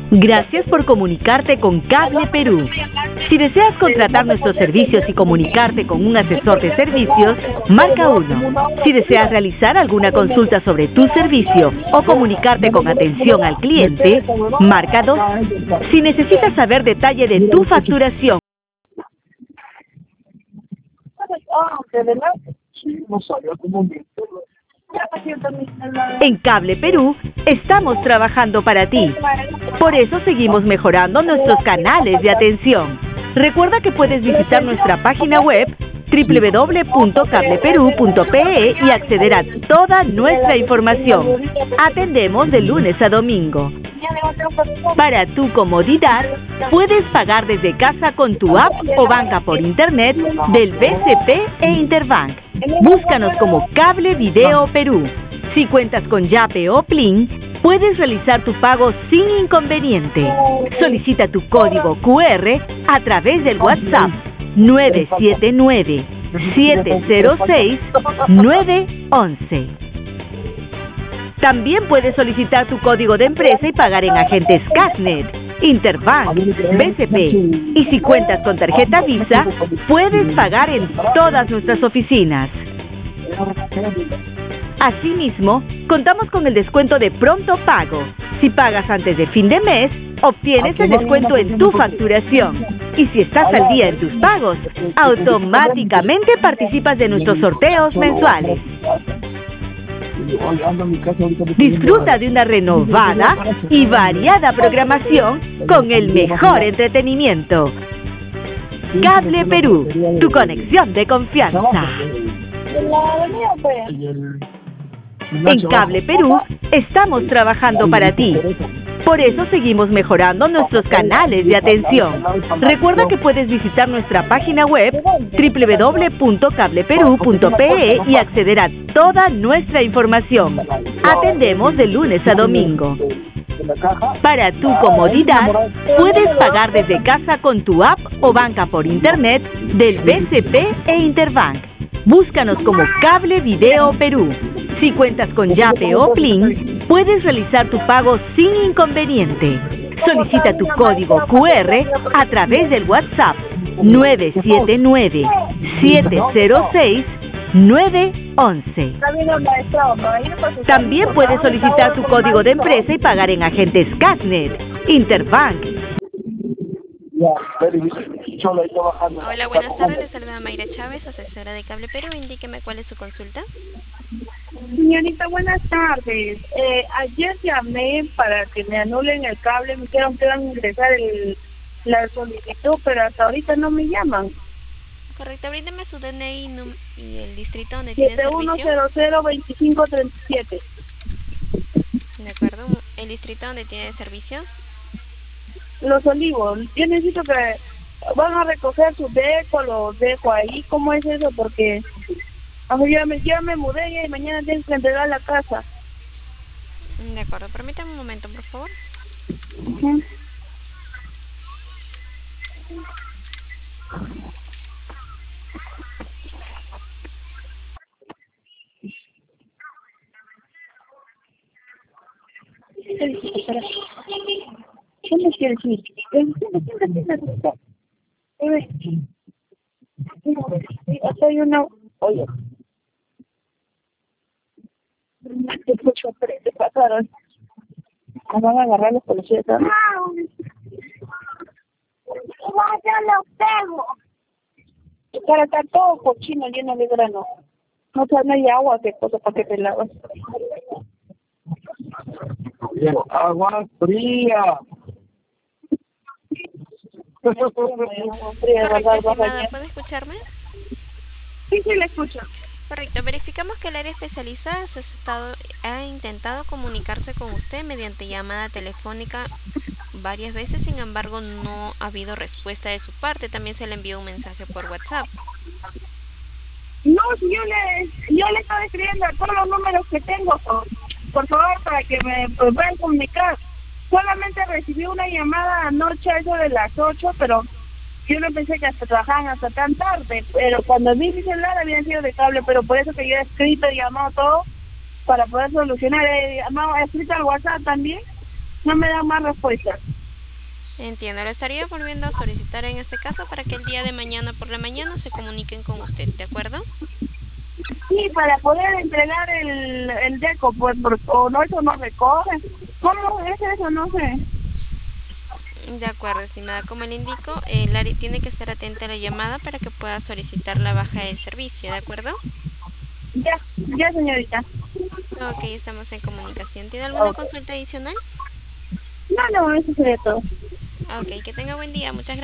Gracias por comunicarte con Cable Perú. Si deseas contratar nuestros servicios y comunicarte con un asesor de servicios, marca 1. Si deseas realizar alguna consulta sobre tu servicio o comunicarte con atención al cliente, marca 2. Si necesitas saber detalle de tu facturación, en Cable Perú estamos trabajando para ti. Por eso seguimos mejorando nuestros canales de atención. Recuerda que puedes visitar nuestra página web www.cableperú.pe y acceder a toda nuestra información. Atendemos de lunes a domingo. Para tu comodidad, puedes pagar desde casa con tu app o banca por internet del BCP e Interbank. Búscanos como Cable Video Perú. Si cuentas con Yape o Plin, puedes realizar tu pago sin inconveniente. Solicita tu código QR a través del WhatsApp 979-706-911. También puedes solicitar tu código de empresa y pagar en agentes Casnet, Interbank, BCP. Y si cuentas con tarjeta Visa, puedes pagar en todas nuestras oficinas. Asimismo, contamos con el descuento de pronto pago. Si pagas antes de fin de mes, obtienes el descuento en tu facturación. Y si estás al día en tus pagos, automáticamente participas de nuestros sorteos mensuales. Disfruta de una renovada y variada programación con el mejor entretenimiento. Cable Perú, tu conexión de confianza. En Cable Perú estamos trabajando para ti. Por eso seguimos mejorando nuestros canales de atención. Recuerda que puedes visitar nuestra página web www.cableperú.pe y acceder a toda nuestra información. Atendemos de lunes a domingo. Para tu comodidad, puedes pagar desde casa con tu app o banca por internet del BCP e Interbank. Búscanos como Cable Video Perú. Si cuentas con Yape o Plin, puedes realizar tu pago sin inconveniente. Solicita tu código QR a través del WhatsApp 979-706-911. También puedes solicitar tu código de empresa y pagar en agentes Casnet, Interbank. Hola, buenas tardes. Les saluda Mayra Chávez, asesora de Cable Perú. Indíqueme cuál es su consulta. Señorita, buenas tardes. Ayer llamé para que me anulen el cable. Me dijeron que iban a ingresar la solicitud, pero hasta ahorita no me llaman. Correcto, bríndeme su DNI y el distrito donde tiene servicio. 7100-2537. De acuerdo, el distrito donde tiene servicio. Los Olivos. Yo necesito que van a recoger sus deco, los dejo ahí. ¿Cómo es eso? Porque ya me mudé y mañana tengo que entregar la casa. De acuerdo, permítame un momento, por favor. ¿Dónde quieres ir? Soy una... Oye. Te escucho, te pasaron. Van a agarrar los policías. Yo lo pego. Para estar todo cochino, lleno de grano. No hay agua, qué cosa para que te lavas. Agua fría. ¿Puede escucharme? Sí, la escucho. Correcto, verificamos que el área especializada ha intentado comunicarse con usted mediante llamada telefónica varias veces, sin embargo no ha habido respuesta de su parte. También se le envió un mensaje por WhatsApp. No, si yo le estaba escribiendo a todos los números que tengo, por favor, para que me puedan comunicar. Solamente recibí una llamada anoche, eso de las 8, pero yo no pensé que hasta trabajaban hasta tan tarde. Pero cuando vi mi celular habían sido de cable, pero por eso que yo he escrito y llamado todo para poder solucionar. He escrito al WhatsApp también, no me dan más respuestas. Entiendo, lo estaría volviendo a solicitar en este caso para que el día de mañana por la mañana se comuniquen con usted, ¿de acuerdo? Sí, para poder entregar el deco, pues, o no, eso no recoge. ¿Cómo es eso? No sé. De acuerdo, estimada. Como le indico, Lari tiene que estar atenta a la llamada para que pueda solicitar la baja del servicio, ¿de acuerdo? Ya, señorita. Ok, estamos en comunicación. ¿Tiene alguna consulta adicional? No, eso sería todo. Ok, que tenga buen día. Muchas gracias.